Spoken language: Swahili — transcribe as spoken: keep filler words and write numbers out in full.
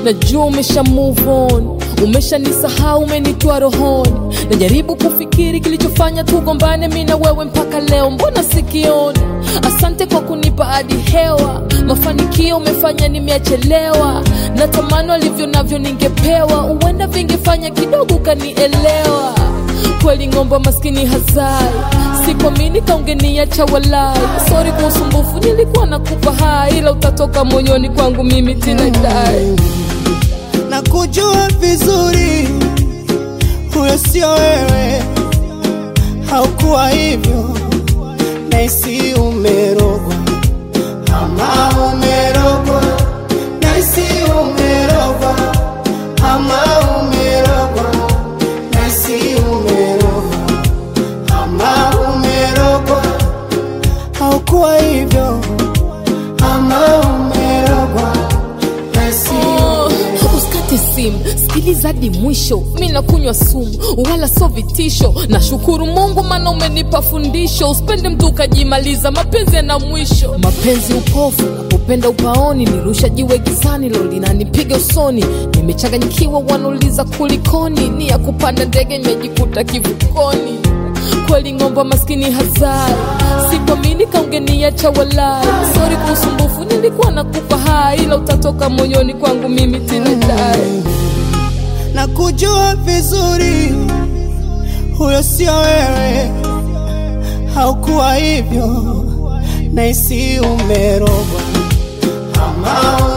Najua umesha move on, umesha nisahau, umenitoa rohoni. Najaribu kufikiri kilichofanya tugombane mimi na wewe mpaka leo, mbona sikioni? Asante kwa kunipa hadi hewa, mafanikio umefanya nimeachelewa. Natamani alivyo navyo ningepewa, uenda vingefanya kidogo kanielewa. Kweli ngomba maskini hazai, sikuamini kaungeniacha walai. Sorry kwa usumbufu, nilikuwa nakupa hai, ila utatoka moyoni kwangu mimi tena dai. Na kujua vizuri huyo sio wewe, haukuwa hivyo, naisi umerogwa. Ama umerogwa, naisi umerogwa. Ama umerogwa, naisi umerogwa. Ama umerogwa, haukuwa hivyo. Ama umerogwa, naisi umerogwa. Usikate simu, sikiliza hadi mwisho. Mimi nakunywa sumu, wala so vitisho. Nashukuru Mungu maana umenipa fundisho. Usipende mtu ukajimaliza, mapenzi yana mwisho. Mapenzi upofu, napopenda upaoni. Nirusha jiwe gizani, leo linanipiga usoni. Nimechanganyikiwa, wanauliza kulikoni. Ni ya kupanda ndege, nimejikuta kivukoni. Kweli ngomba maskini hazai, sikuamini kaungeniacha walai. Sorry kwa usumbufu, nilikuwa nakupa hai, ila utatoka moyoni kwangu mimi tena dai. Na kujua vizuri huyo sio wewe, haukuwa hivyo, naisi umerogwa. Ama